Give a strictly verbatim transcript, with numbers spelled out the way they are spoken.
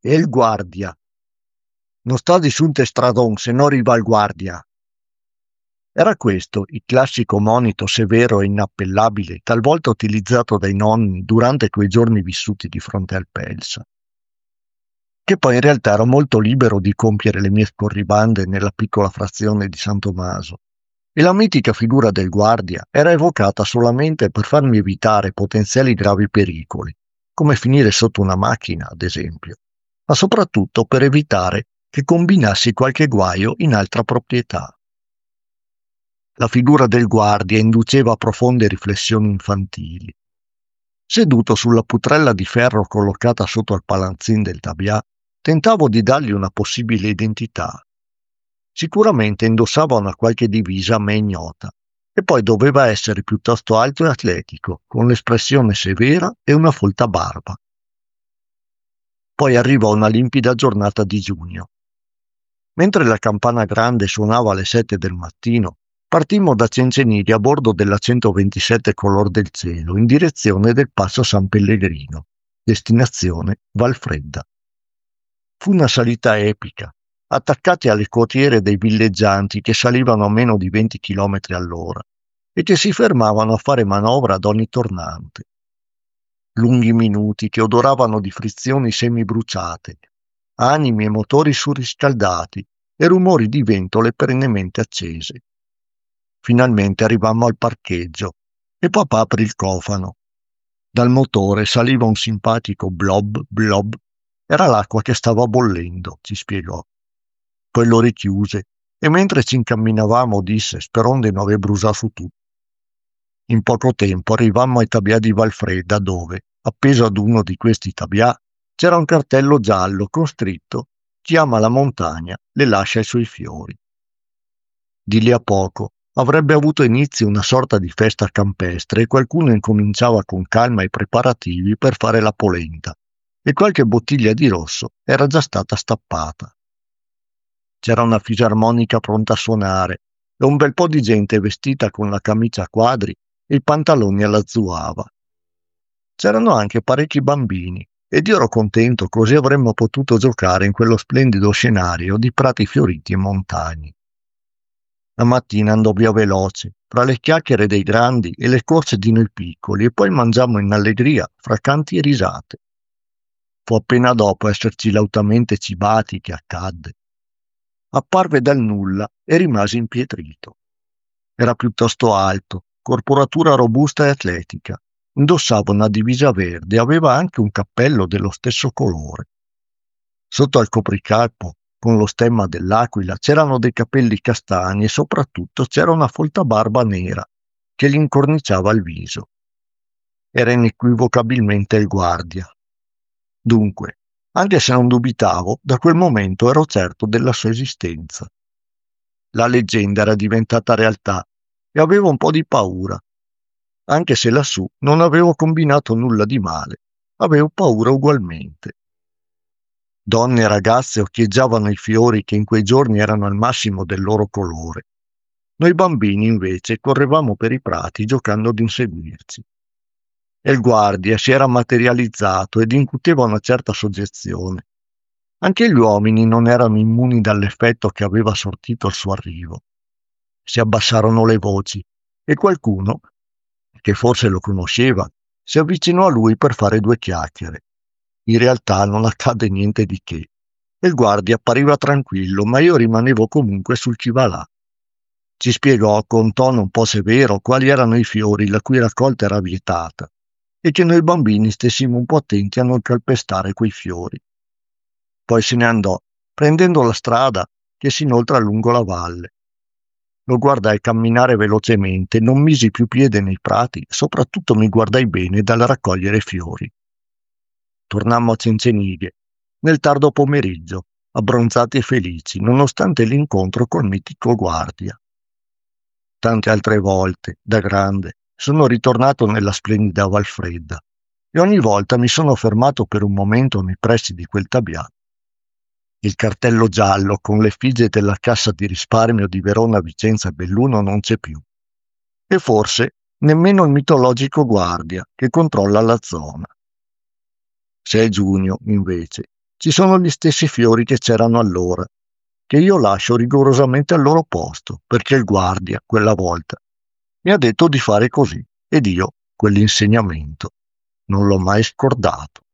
E il guardia. Non sta di sunte stradon, se no arriva il guardia. Era questo il classico monito severo e inappellabile, talvolta utilizzato dai nonni durante quei giorni vissuti di fronte al Pelsa. Che poi in realtà ero molto libero di compiere le mie scorribande nella piccola frazione di San Tommaso, e la mitica figura del guardia era evocata solamente per farmi evitare potenziali gravi pericoli, come finire sotto una macchina, ad esempio, ma soprattutto per evitare che combinassi qualche guaio in altra proprietà. La figura del guardia induceva a profonde riflessioni infantili. Seduto sulla putrella di ferro collocata sotto al palanzin del tabbià, tentavo di dargli una possibile identità. Sicuramente indossava una qualche divisa a me ignota, e poi doveva essere piuttosto alto e atletico, con l'espressione severa e una folta barba. Poi arrivò una limpida giornata di giugno. Mentre la campana grande suonava alle sette del mattino, partimmo da Cencenighe a bordo della centoventisette Color del Cielo in direzione del Passo San Pellegrino, destinazione Valfredda. Fu una salita epica, attaccati alle cotiere dei villeggianti che salivano a meno di venti chilometri all'ora e che si fermavano a fare manovra ad ogni tornante. Lunghi minuti che odoravano di frizioni semibruciate, animi e motori surriscaldati e rumori di ventole perennemente accese. Finalmente arrivammo al parcheggio e papà aprì il cofano. Dal motore saliva un simpatico blob blob. Era l'acqua che stava bollendo, ci spiegò. Poi lo richiuse e mentre ci incamminavamo disse: «Speronde non aver brusato tu». In poco tempo arrivammo ai tabbià di Valfredda dove, appeso ad uno di questi tabbià, c'era un cartello giallo con scritto: «Chi ama la montagna le lascia i suoi fiori». Di lì a poco avrebbe avuto inizio una sorta di festa campestre e qualcuno incominciava con calma i preparativi per fare la polenta, e qualche bottiglia di rosso era già stata stappata. C'era una fisarmonica pronta a suonare e un bel po' di gente vestita con la camicia a quadri e i pantaloni alla zuava. C'erano anche parecchi bambini ed io ero contento, così avremmo potuto giocare in quello splendido scenario di prati fioriti e montagne. La mattina andò via veloce, fra le chiacchiere dei grandi e le corse di noi piccoli, e poi mangiammo in allegria, fra canti e risate. Fu appena dopo esserci lautamente cibati che accadde. Apparve dal nulla e rimase impietrito. Era piuttosto alto, corporatura robusta e atletica, indossava una divisa verde e aveva anche un cappello dello stesso colore. Sotto al copricapo, con lo stemma dell'aquila, c'erano dei capelli castani e soprattutto c'era una folta barba nera che gli incorniciava il viso. Era inequivocabilmente il guardia. Dunque, anche se non dubitavo, da quel momento ero certo della sua esistenza. La leggenda era diventata realtà e avevo un po' di paura. Anche se lassù non avevo combinato nulla di male, avevo paura ugualmente. Donne e ragazze occhieggiavano i fiori che in quei giorni erano al massimo del loro colore. Noi bambini, invece, correvamo per i prati giocando ad inseguirci. E il guardia si era materializzato ed incuteva una certa soggezione. Anche gli uomini non erano immuni dall'effetto che aveva sortito il suo arrivo. Si abbassarono le voci e qualcuno, che forse lo conosceva, si avvicinò a lui per fare due chiacchiere. In realtà non accadde niente di che, e il guardia appariva tranquillo, ma io rimanevo comunque sul chi va là. Ci spiegò con tono un po' severo quali erano i fiori la cui raccolta era vietata, e che noi bambini stessimo un po' attenti a non calpestare quei fiori. Poi se ne andò, prendendo la strada che si inoltra lungo la valle. Lo guardai camminare velocemente, non misi più piede nei prati, soprattutto mi guardai bene dal raccogliere fiori. Tornammo a Cencenighe, nel tardo pomeriggio, abbronzati e felici, nonostante l'incontro col mitico guardia. Tante altre volte, da grande, sono ritornato nella splendida Valfredda e ogni volta mi sono fermato per un momento nei pressi di quel tabbià. Il cartello giallo con l'effigie della Cassa di risparmio di Verona, Vicenza e Belluno non c'è più. E forse nemmeno il mitologico guardia che controlla la zona. Se è giugno, invece, ci sono gli stessi fiori che c'erano allora, che io lascio rigorosamente al loro posto, perché il guardia, quella volta, mi ha detto di fare così, ed io quell'insegnamento non l'ho mai scordato.